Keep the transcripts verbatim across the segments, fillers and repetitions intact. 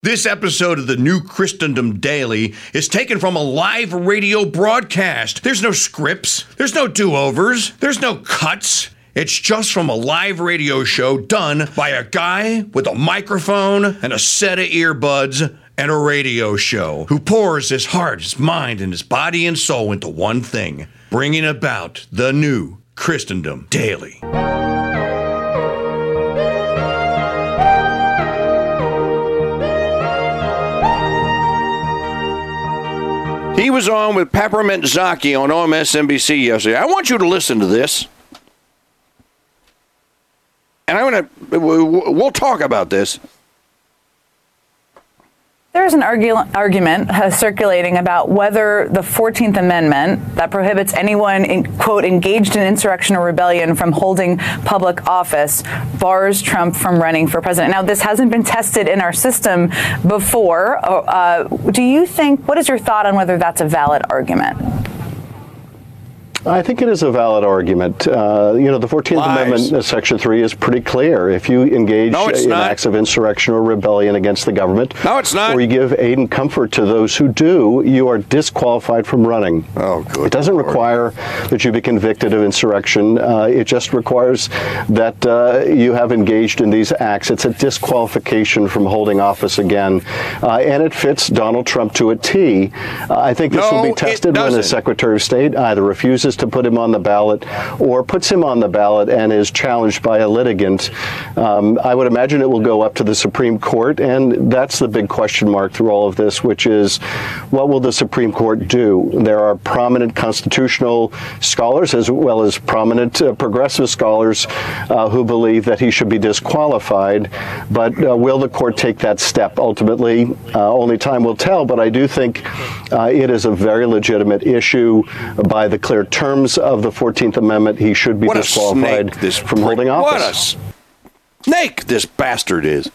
This episode of the New Christendom Daily is taken from a live radio broadcast. There's no scripts. There's no do-overs. There's no cuts. It's just from a live radio show done by a guy with a microphone and a set of earbuds and a radio show who pours his heart, his mind, and his body and soul into one thing, bringing about the New Christendom Daily. He was on with Peppermint Zaki on O M S N B C yesterday. I want you to listen to this. And I'm going to, we'll talk about this. There's an argu- argument uh, circulating about whether the fourteenth Amendment that prohibits anyone, in, quote, engaged in insurrection or rebellion from holding public office bars Trump from running for president. Now, this hasn't been tested in our system before. Uh, do you think, what is your thought on whether that's a valid argument? I think it is a valid argument. Uh, you know, the fourteenth Lies. Amendment, uh, Section three, is pretty clear. If you engage no, in not. acts of insurrection or rebellion against the government, no, it's not. or you give aid and comfort to those who do, you are disqualified from running. Oh, good. It doesn't Lord. require that you be convicted of insurrection. Uh, it just requires that uh, you have engaged in these acts. It's a disqualification from holding office again. Uh, and it fits Donald Trump to a T. Uh, I think this no, will be tested when the Secretary of State either refuses to put him on the ballot or puts him on the ballot and is challenged by a litigant. Um, I would imagine it will go up to the Supreme Court, and that's the big question mark through all of this, which is, what will the Supreme Court do? There are prominent constitutional scholars as well as prominent uh, progressive scholars uh, who believe that he should be disqualified, but uh, will the court take that step? Ultimately, uh, only time will tell, but I do think uh, it is a very legitimate issue. By the clear terms of the fourteenth Amendment, he should be what disqualified this from holding office. What a snake this bastard is.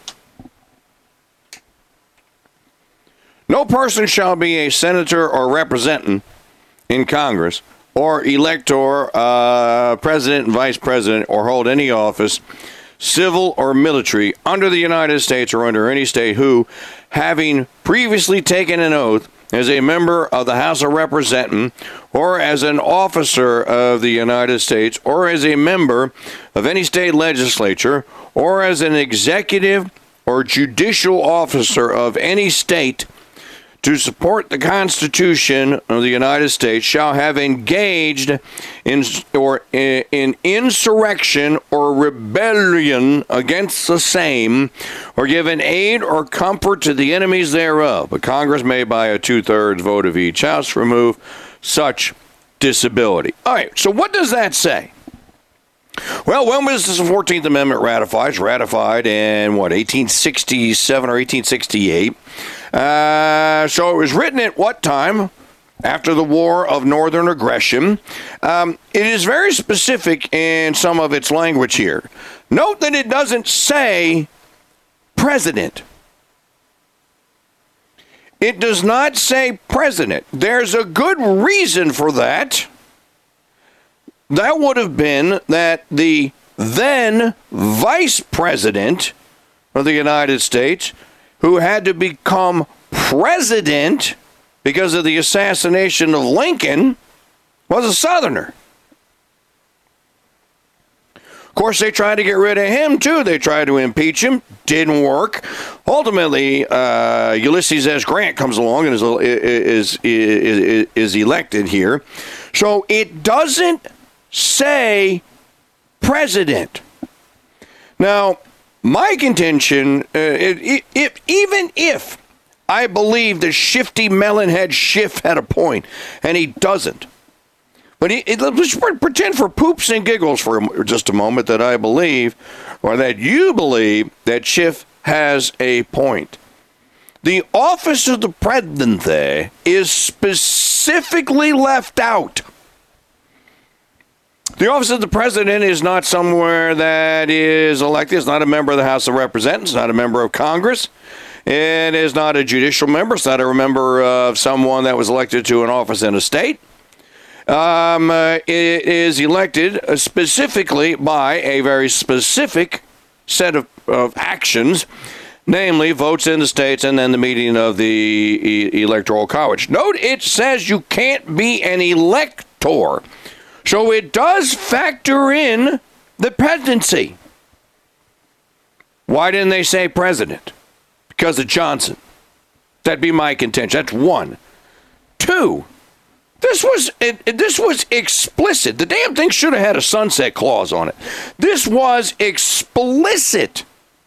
No person shall be a senator or representative in Congress or elector, uh, president and vice president, or hold any office, civil or military, under the United States or under any state who, having previously taken an oath as a member of the House of Representatives, or as an officer of the United States, or as a member of any state legislature, or as an executive or judicial officer of any state, to support the Constitution of the United States, shall have engaged in or in insurrection or rebellion against the same, or given aid or comfort to the enemies thereof. But Congress may, by a two-thirds vote of each house, remove such disability. All right, so what does that say? Well, when was the fourteenth Amendment ratified? It's ratified in, what, eighteen sixty-seven or eighteen sixty-eight. Uh, so it was written at what time? After the War of Northern Aggression. Um, it is very specific in some of its language here. Note that it doesn't say president. It does not say president. There's a good reason for that. That would have been that the then vice president of the United States, who had to become president because of the assassination of Lincoln, was a Southerner. Of course, they tried to get rid of him, too. They tried to impeach him. Didn't work. Ultimately, uh, Ulysses S. Grant comes along and is, is, is, is elected here. So it doesn't say president. Now, my contention, uh, it, it, even if I believe the shifty melonhead Schiff had a point, and he doesn't, but he, it, let's pretend for poops and giggles for just a moment that I believe, or that you believe, that Schiff has a point. The office of the presidente is specifically left out. The office of the president is not somewhere that is elected. It's not a member of the House of Representatives. It's not a member of Congress. It is not a judicial member. It's not a member of someone that was elected to an office in a state. Um, uh, it is elected specifically by a very specific set of, of actions namely votes in the states and then the meeting of the e- Electoral College. Note it says you can't be an elector. So it does factor in the presidency. Why didn't they say president? Because of Johnson. That'd be my contention. That's one. Two, this was it, it- this was explicit. The damn thing should have had a sunset clause on it. This was explicit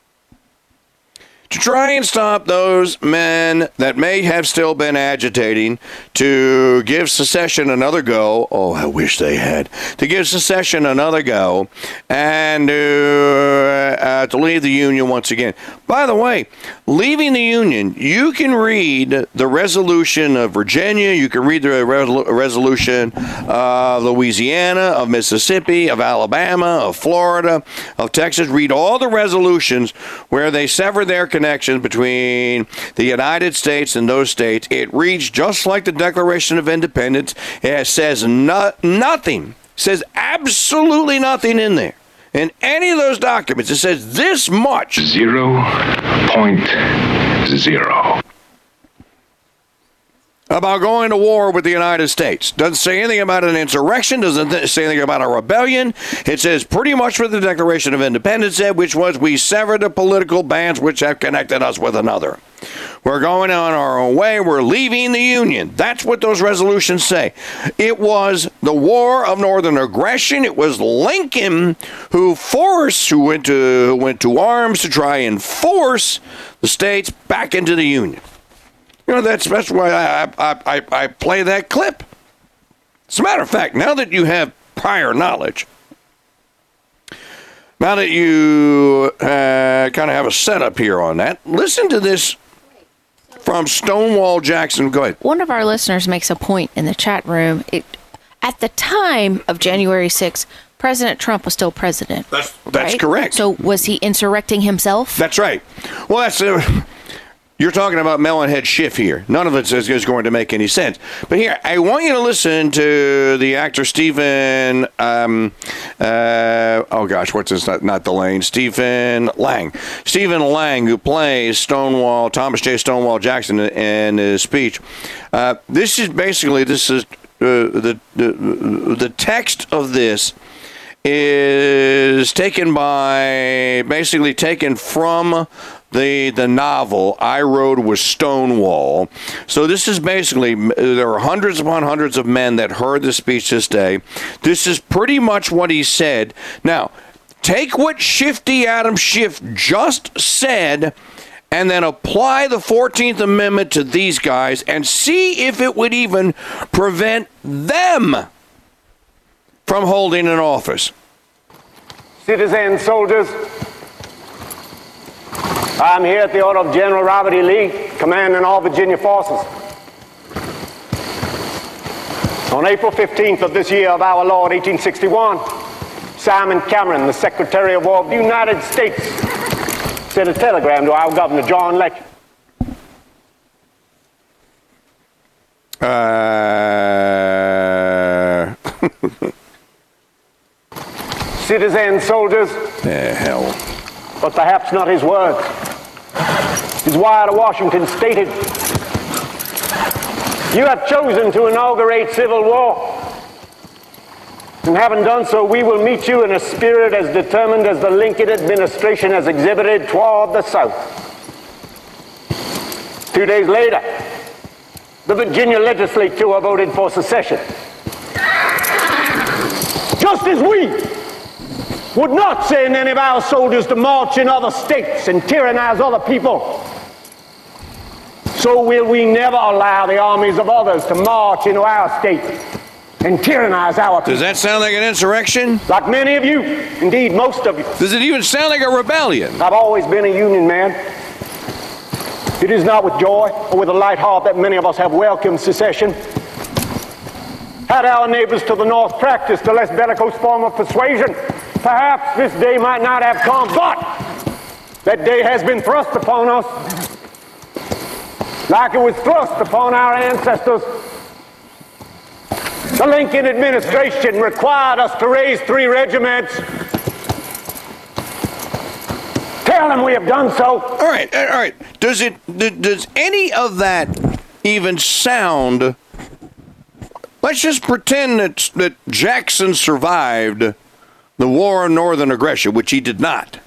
to try and stop those men that may have still been agitating to give secession another go. Oh, I wish they had. To give secession another go and uh, uh, to leave the Union once again. By the way, leaving the Union, you can read the resolution of Virginia, you can read the resol- resolution of Louisiana, of Mississippi, of Alabama, of Florida, of Texas. Read all the resolutions where they sever their connections between the United States and those states. It reads just like the Declaration of Independence. It says no- nothing, says absolutely nothing in there. In any of those documents, it says this much. Zero point zero. About going to war with the United States. Doesn't say anything about an insurrection, doesn't th- say anything about a rebellion. It says pretty much what the Declaration of Independence said, which was we sever the political bands which have connected us with another. We're going on our own way. We're leaving the Union. That's what those resolutions say. It was the War of Northern Aggression. It was Lincoln who forced, who went to, who went to arms to try and force the states back into the Union. You know, that's that's why I, I, I, I play that clip. As a matter of fact, now that you have prior knowledge, now that you uh, kind of have a setup here on that, listen to this from Stonewall Jackson. Go ahead. One of our listeners makes a point in the chat room. It, at the time of January sixth, President Trump was still president. That's, that's right? correct. So was he insurrecting himself? That's right. Well, that's... Uh, You're talking about Melonhead Schiff here. None of it is, is going to make any sense. But here, I want you to listen to the actor Stephen, um, uh, oh gosh, what's his, not, not Delane, Stephen Lang. Stephen Lang, who plays Stonewall, Thomas J. Stonewall Jackson in, in his speech. Uh, this is basically, this is, uh, the, the, the text of this is taken by, basically taken from the the novel I Rode with Stonewall. So this is basically, there are hundreds upon hundreds of men that heard the speech this day. This is pretty much what he said. Now, take what Shifty Adam Schiff just said and then apply the fourteenth Amendment to these guys and see if it would even prevent them from holding an office. Citizens, soldiers, I'm here at the order of General Robert E. Lee, commanding all Virginia forces. On April fifteenth of this year of our Lord, eighteen sixty-one, Simon Cameron, the Secretary of War of the United States, sent a telegram to our Governor, John Letcher. Uh... Citizens, soldiers, the hell. but perhaps not his words. His wire to Washington stated, "You have chosen to inaugurate civil war. And having done so, we will meet you in a spirit as determined as the Lincoln administration has exhibited toward the South." Two days later, the Virginia legislature voted for secession. Just as we would not send any of our soldiers to march in other states and tyrannize other people, so will we never allow the armies of others to march into our state and tyrannize our people. Does that sound like an insurrection? Like many of you, indeed most of you, Does it even sound like a rebellion? I've always been a Union man. It is not with joy or with a light heart that many of us have welcomed secession. Had our neighbors to the north practiced a less bellicose form of persuasion, perhaps this day might not have come, but that day has been thrust upon us like it was thrust upon our ancestors. The Lincoln administration required us to raise three regiments, tell him we have done so. All right, all right. Does it? Does any of that even sound? Let's just pretend that that Jackson survived the War on Northern Aggression, which he did not.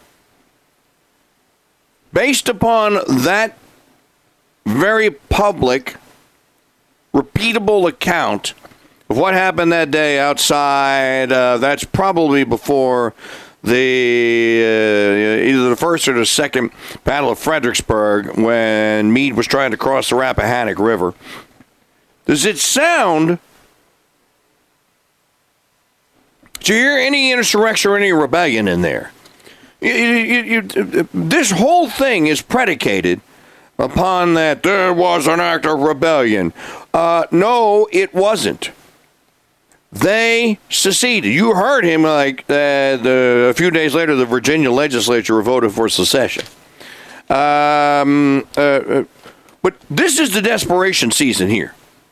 Based upon that very public, repeatable account of what happened that day outside, uh, that's probably before the uh, either the first or the second Battle of Fredericksburg, when Meade was trying to cross the Rappahannock River. Does it sound? Do you hear any insurrection or any rebellion in there? You, you, you, this whole thing is predicated upon that there was an act of rebellion. Uh, no, it wasn't. They seceded. You heard him like uh, the, a few days later, the Virginia legislature voted for secession. Um, uh, but this is the desperation season here.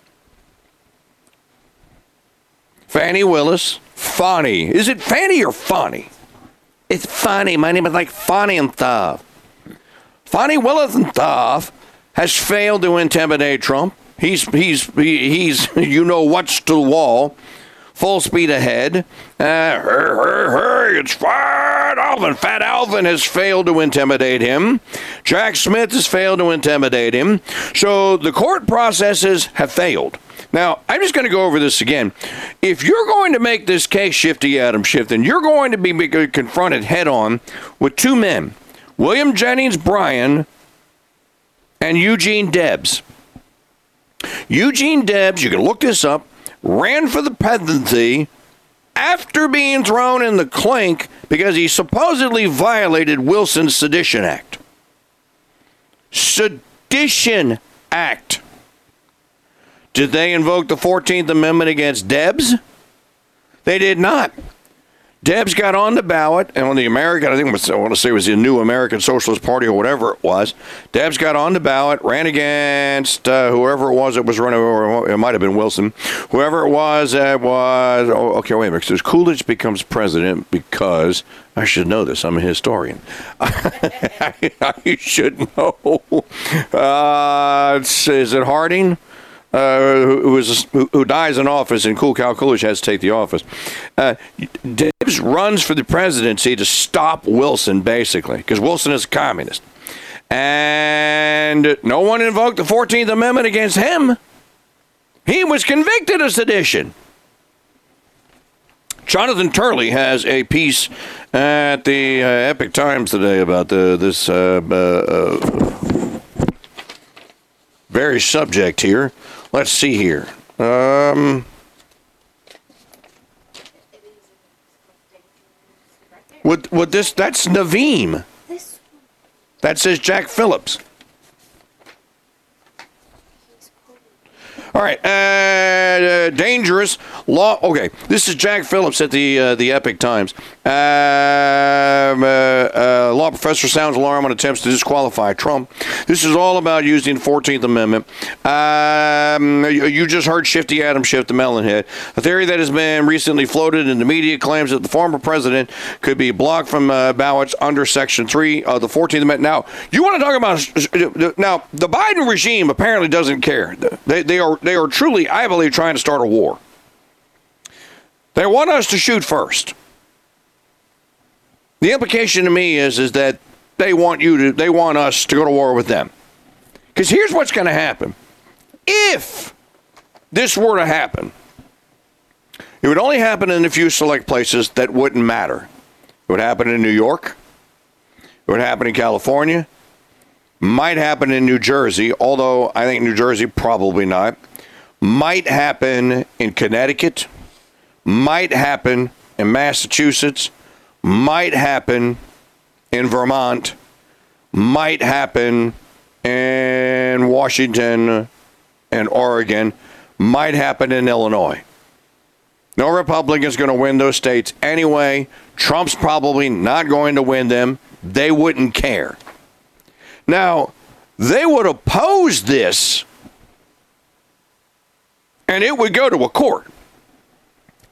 Fannie Willis, Fonnie. Is it Fannie or Fonnie? It's Fonnie. My name is like Fonnie and Thuff. Fonnie Willis and Thuff has failed to intimidate Trump. He's, he's, he, he's, you know what's to the wall. Full speed ahead. Uh, hurry, hurry, hurry, it's Fat Alvin. Fat Alvin has failed to intimidate him. Jack Smith has failed to intimidate him. So the court processes have failed. Now, I'm just going to go over this again. If you're going to make this case Shifty Adam Schiff, then you're going to be confronted head-on with two men, William Jennings Bryan and Eugene Debs. Eugene Debs, you can look this up, ran for the presidency after being thrown in the clink because he supposedly violated Wilson's Sedition Act. Sedition Act. Did they invoke the fourteenth Amendment against Debs? They did not. Debs got on the ballot, and on the American, I think it was, I want to say it was the New American Socialist Party or whatever it was. Debs got on the ballot, ran against uh, whoever it was that was running, or it might have been Wilson. Whoever it was, it was, oh, okay, wait a minute. Because Coolidge becomes president because, I should know this, I'm a historian. I should know. Uh, is it Harding? Uh, who, is, who, who dies in office, and Cool Cal Coolidge has to take the office. Uh, Debs runs for the presidency to stop Wilson, basically, because Wilson is a communist. And no one invoked the fourteenth Amendment against him. He was convicted of sedition. Jonathan Turley has a piece at the uh, Epic Times today about the, this uh, uh, very subject here. Let's see here. Um, would, would this, that's Naveem. That says Jack Phillips. All right, uh, uh, dangerous law. Okay, this is Jack Phillips at the uh, the Epic Times. Um, uh, uh, law professor sounds alarm on attempts to disqualify Trump. This is all about using the fourteenth Amendment. Um, you, you just heard Shifty Adam Schiff, the Melonhead. A theory that has been recently floated in the media claims that the former president could be blocked from uh, ballots under Section three of the fourteenth Amendment. Now, you want to talk about... Now, the Biden regime apparently doesn't care. They, they are... They are truly, I believe, trying to start a war. They want us to shoot first. The implication to me is, is that they want you to, they want us to go to war with them. Because here's what's going to happen. If this were to happen, it would only happen in a few select places that wouldn't matter. It would happen in New York. It would happen in California. Might happen in New Jersey, although I think New Jersey probably not. Might happen in Connecticut, might happen in Massachusetts, might happen in Vermont, might happen in Washington and Oregon, might happen in Illinois. No Republican is going to win those states anyway. Trump's probably not going to win them. They wouldn't care. Now, they would oppose this, and it would go to a court.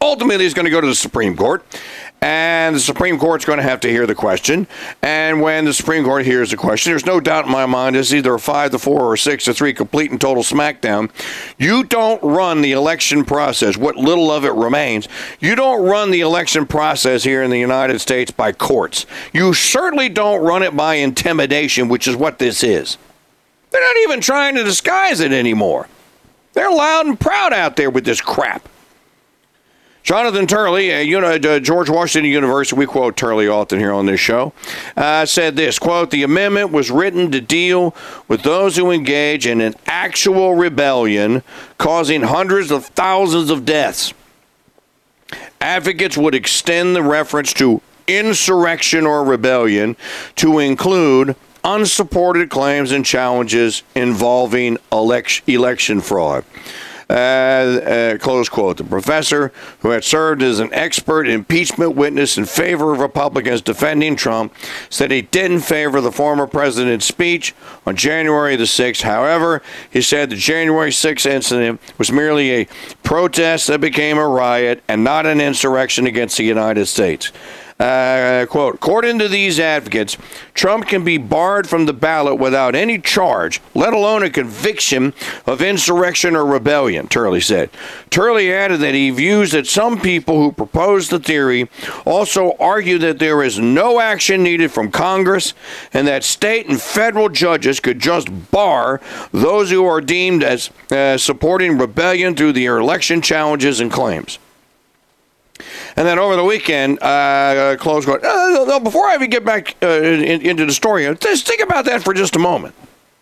ultimately it's going to go to the Supreme Court, and the Supreme Court's going to have to hear the question. And when the Supreme Court hears the question, there's no doubt in my mind it's either a five to four or a six to three complete and total smackdown. You don't run the election process, what little of it remains. You don't run the election process here in the United States by courts. You certainly don't run it by intimidation, which is what this is. They're not even trying to disguise it anymore. They're loud and proud out there with this crap. Jonathan Turley, uh, you know, uh, George Washington University, we quote Turley often here on this show, uh, said this, quote, the amendment was written to deal with those who engage in an actual rebellion, causing hundreds of thousands of deaths. Advocates would extend the reference to insurrection or rebellion to include unsupported claims and challenges involving election, election fraud. Uh, uh, close quote. The professor, who had served as an expert impeachment witness in favor of Republicans defending Trump, said he didn't favor the former president's speech on January the sixth. However, he said the January sixth incident was merely a protest that became a riot and not an insurrection against the United States. Uh, quote, according to these advocates, Trump can be barred from the ballot without any charge, let alone a conviction of insurrection or rebellion, Turley said. Turley added that he views that some people who proposed the theory also argue that there is no action needed from Congress and that state and federal judges could just bar those who are deemed as uh, supporting rebellion through their election challenges and claims. And then over the weekend, uh, close quote. Uh, no, before I even get back uh, in, into the story, just think about that for just a moment.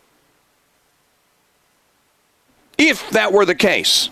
If that were the case,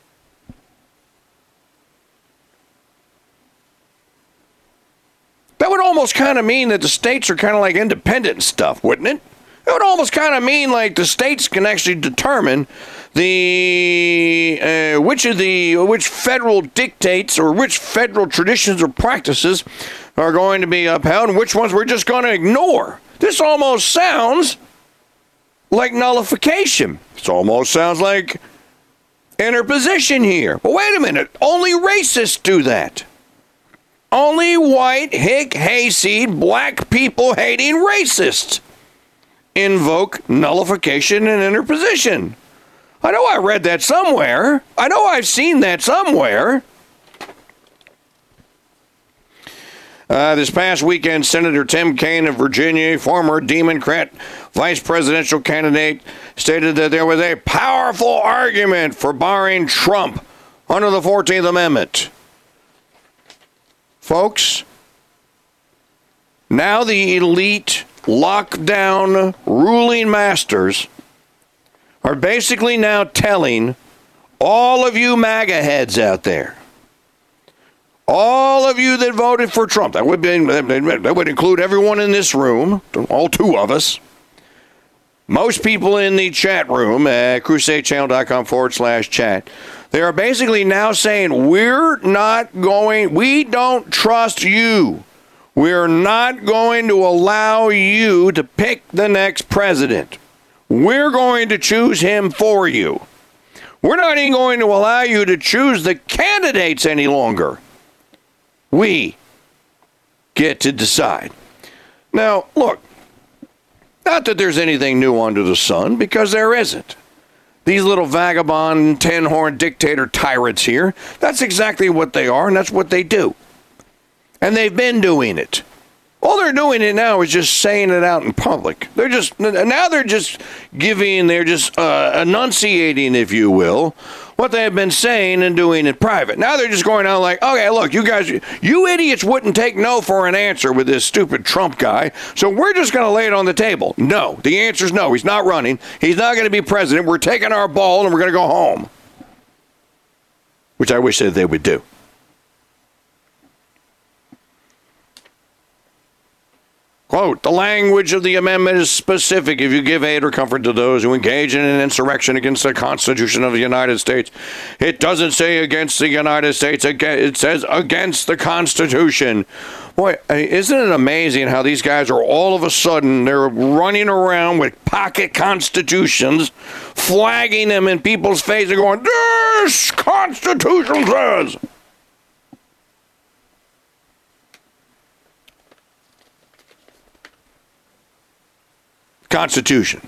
that would almost kind of mean that the states are kind of like independent and stuff, wouldn't it? It would almost kind of mean like the states can actually determine the uh, which of the which federal dictates or which federal traditions or practices are going to be upheld and which ones we're just going to ignore. This almost sounds like nullification. This almost sounds like interposition here. But wait a minute, only racists do that. Only white, hick, hayseed, black people hating racists invoke nullification and interposition. I know I read that somewhere. I know I've seen that somewhere. Uh, this past weekend, Senator Tim Kaine of Virginia, former Democrat vice presidential candidate, stated that there was a powerful argument for barring Trump under the fourteenth Amendment. Folks, now the elite lockdown ruling masters are basically now telling all of you MAGA heads out there, all of you that voted for Trump, that would be, that would include everyone in this room, all two of us, most people in the chat room at crusadechannel.com forward slash chat, they are basically now saying, we're not going, we don't trust you. We're not going to allow you to pick the next president. We're going to choose him for you. We're not even going to allow you to choose the candidates any longer. We get to decide. Now, look, not that there's anything new under the sun, because there isn't. These little vagabond, ten-horn dictator tyrants here, that's exactly what they are, and that's what they do. And they've been doing it. All they're doing it now is just saying it out in public. They're just, now they're just giving, they're just uh, enunciating, if you will, what they have been saying and doing in private. Now they're just going out like, okay, look, you guys, you idiots wouldn't take no for an answer with this stupid Trump guy, so we're just going to lay it on the table. No, the answer's no. He's not running. He's not going to be president. We're taking our ball and we're going to go home. Which I wish that they would do. Quote, the language of the amendment is specific. If you give aid or comfort to those who engage in an insurrection against the Constitution of the United States, it doesn't say against the United States. It says against the Constitution. Boy, isn't it amazing how these guys are all of a sudden, they're running around with pocket constitutions, flagging them in people's faces and going, this Constitution says. Constitution.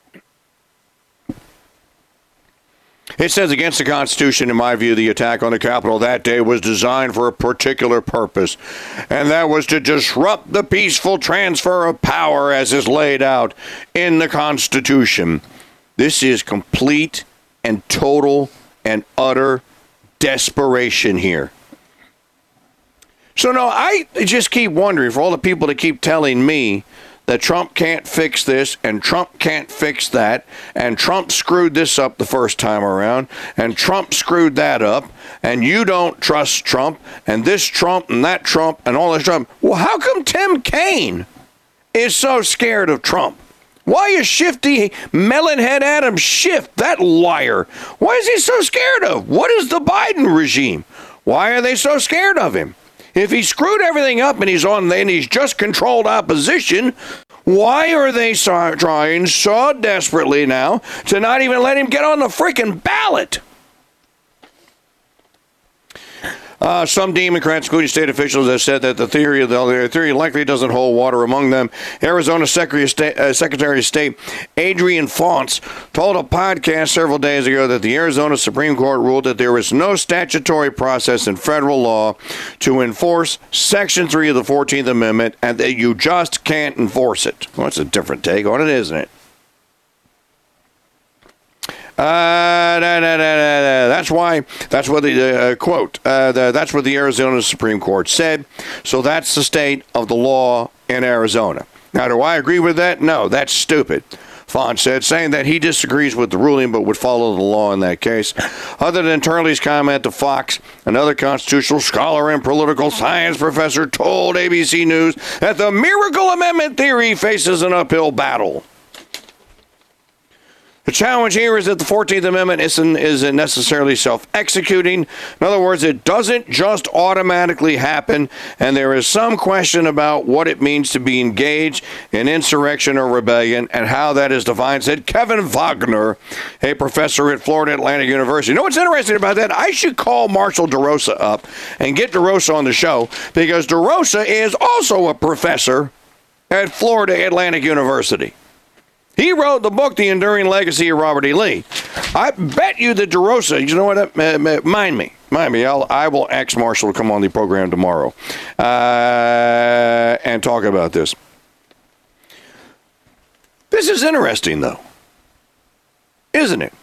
It says against the Constitution, in my view, the attack on the Capitol that day was designed for a particular purpose, and that was to disrupt the peaceful transfer of power as is laid out in the Constitution. This is complete and total and utter desperation here. So, no, I just keep wondering, for all the people that keep telling me that Trump can't fix this and Trump can't fix that, and Trump screwed this up the first time around, and Trump screwed that up, and you don't trust Trump, and this Trump and that Trump and all this Trump. Well, how come Tim Kaine is so scared of Trump? Why is shifty melonhead Adam Schiff, that liar, why is he so scared of? What is the Biden regime? Why are they so scared of him? If he screwed everything up and he's on and he's just controlled opposition, why are they so, trying so desperately now to not even let him get on the freaking ballot? Uh, some Democrats, including state officials, have said that the theory of the, the theory likely doesn't hold water. Among them, Arizona Secretary of State, uh, Secretary of State Adrian Fontes told a podcast several days ago that the Arizona Supreme Court ruled that there is no statutory process in federal law to enforce Section three of the fourteenth Amendment, and that you just can't enforce it. Well, that's a different take on it, isn't it? Uh, da, da, da, da, da. That's why, that's what the, uh, quote, uh, the, that's what the Arizona Supreme Court said. So that's the state of the law in Arizona. Now, do I agree with that? No, that's stupid. Font said, saying that he disagrees with the ruling but would follow the law in that case. Other than Turley's comment to Fox, another constitutional scholar and political science professor told A B C News that the miracle amendment theory faces an uphill battle. The challenge here is that the fourteenth Amendment isn't, isn't necessarily self-executing. In other words, it doesn't just automatically happen, and there is some question about what it means to be engaged in insurrection or rebellion and how that is defined, said Kevin Wagner, a professor at Florida Atlantic University. You know what's interesting about that? I should call Marshall DeRosa up and get DeRosa on the show, because DeRosa is also a professor at Florida Atlantic University. He wrote the book, The Enduring Legacy of Robert E. Lee. I bet you that DeRosa, you know what, uh, mind me, mind me, I'll, I will ask Marshall to come on the program tomorrow uh, and talk about this. This is interesting, though, isn't it?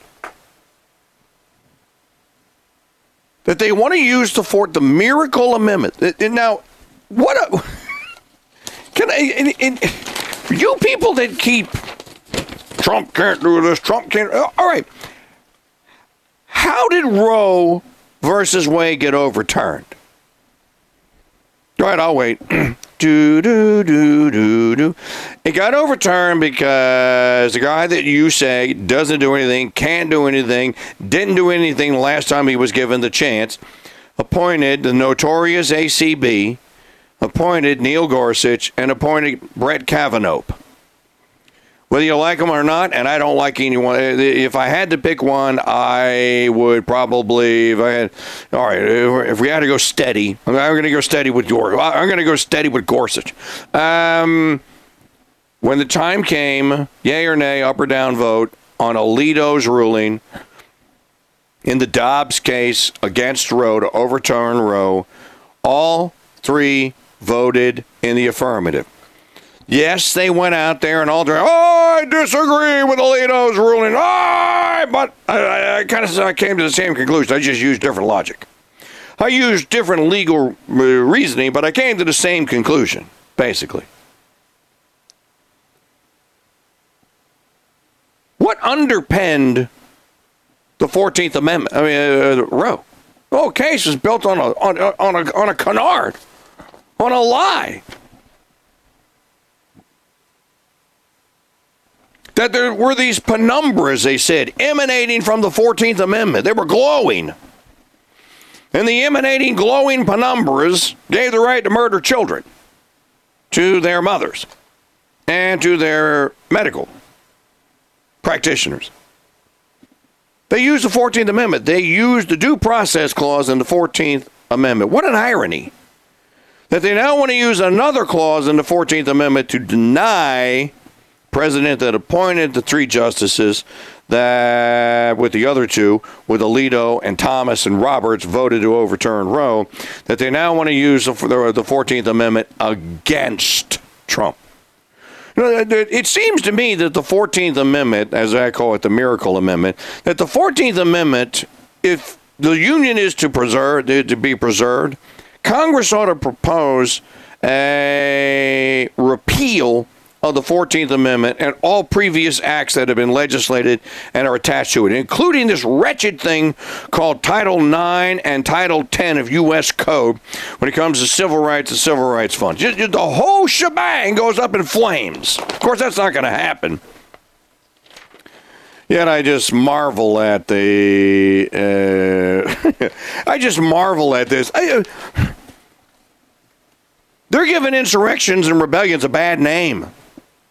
That they want to use the fort, the Miracle Amendment. Now, what a... Can I... In, in, you people that keep... Trump can't do this, Trump can't... All right. How did Roe versus Wade get overturned? All right, I'll wait. do, do, do, do, do. It got overturned because the guy that you say doesn't do anything, can't do anything, didn't do anything the last time he was given the chance, appointed the notorious A C B, appointed Neil Gorsuch, and appointed Brett Kavanaugh. Whether you like them or not, and I don't like anyone. If I had to pick one, I would probably, if I had, all right, if we had to go steady, I'm going to go steady with Gorsuch. I'm going to go steady with Gorsuch. Um, when the time came, yay or nay, up or down vote on Alito's ruling in the Dobbs case against Roe to overturn Roe, all three voted in the affirmative. Yes, they went out there and all, oh, I disagree with Alito's ruling. Oh, but I, I kind of I came to the same conclusion. I just used different logic. I used different legal reasoning, but I came to the same conclusion, basically. What underpinned the fourteenth Amendment? I mean, uh, Roe. The whole case was built on a on, on a on a canard, on a lie. That there were these penumbras, they said, emanating from the fourteenth Amendment. They were glowing. And the emanating, glowing penumbras gave the right to murder children to their mothers and to their medical practitioners. They used the fourteenth Amendment. They used the due process clause in the fourteenth Amendment. What an irony that they now want to use another clause in the fourteenth Amendment to deny president that appointed the three justices that, with the other two, with Alito and Thomas and Roberts, voted to overturn Roe, that they now want to use the, the fourteenth Amendment against Trump. You know, it seems to me that the fourteenth Amendment, as I call it, the Miracle Amendment, that the fourteenth Amendment, if the Union is to preserve, to be preserved, Congress ought to propose a repeal of the fourteenth Amendment and all previous acts that have been legislated and are attached to it, including this wretched thing called Title nine and Title ten of U S Code when it comes to civil rights and civil rights funds. Just, just the whole shebang goes up in flames. Of course, that's not going to happen. Yet I just marvel at the, uh, I just marvel at this. I, uh, they're giving insurrections and rebellions a bad name.